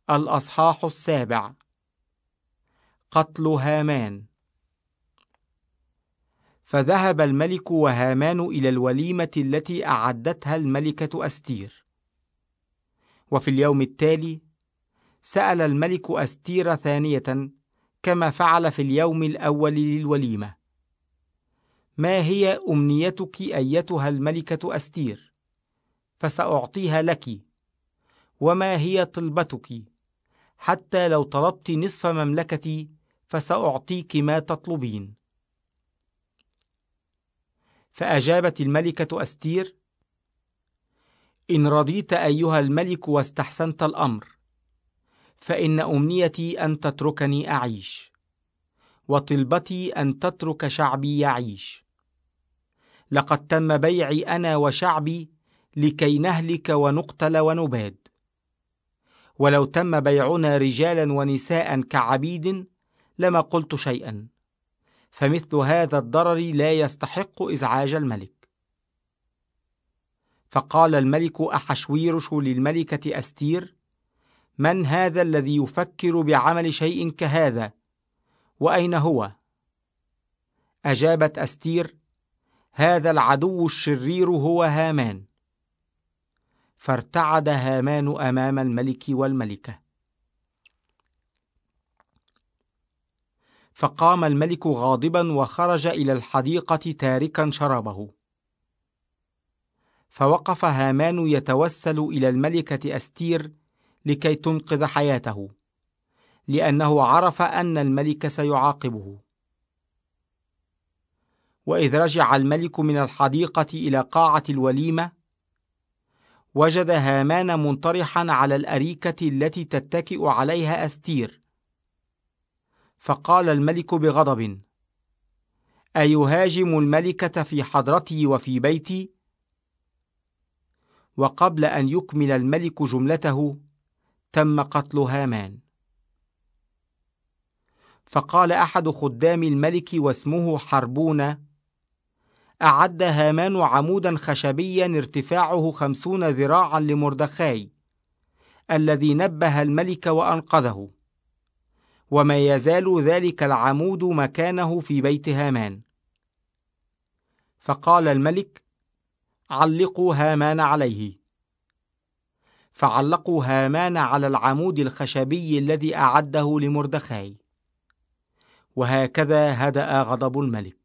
الأصحاح 7. قتل هامان. فذهب الملك وهامان إلى الوليمة التي أعدتها الملكة أستير. وفي اليوم التالي سأل الملك أستير ثانية كما فعل في اليوم الأول للوليمة: ما هي أمنيتك أيتها الملكة أستير؟ فسأعطيها لك. وما هي طلبتك؟ حتى لو طلبت نصف مملكتي فسأعطيك ما تطلبين. فأجابت الملكة أستير: إن رضيت أيها الملك واستحسنت الأمر، فإن أمنيتي أن تتركني أعيش، وطلبتي أن تترك شعبي يعيش. لقد تم بيعي أنا وشعبي لكي نهلك ونقتل ونباد. ولو تم بيعنا رجالا ونساء كعبيد لما قلت شيئا، فمثل هذا الضرر لا يستحق إزعاج الملك. فقال الملك أحشويرش للملكة أستير: من هذا الذي يفكر بعمل شيء كهذا؟ وأين هو؟ أجابت أستير: هذا العدو الشرير هو هامان. فارتعد هامان أمام الملك والملكة. فقام الملك غاضبا وخرج إلى الحديقة تاركا شرابه. فوقف هامان يتوسل إلى الملكة أستير لكي تنقذ حياته، لأنه عرف أن الملك سيعاقبه. وإذ رجع الملك من الحديقة إلى قاعة الوليمة، وجد هامان منطرحا على الأريكة التي تتكئ عليها أستير. فقال الملك بغضب: أيهاجم الملكة في حضرتي وفي بيتي؟ وقبل أن يكمل الملك جملته تم قتل هامان. فقال أحد خدام الملك واسمه حربون: أعد هامان عمودا خشبيا ارتفاعه 50 ذراعا لمردخاي الذي نبه الملك وأنقذه، وما يزال ذلك العمود مكانه في بيت هامان. فقال الملك: علقوا هامان عليه. فعلقوا هامان على العمود الخشبي الذي أعده لمردخاي. وهكذا هدأ غضب الملك.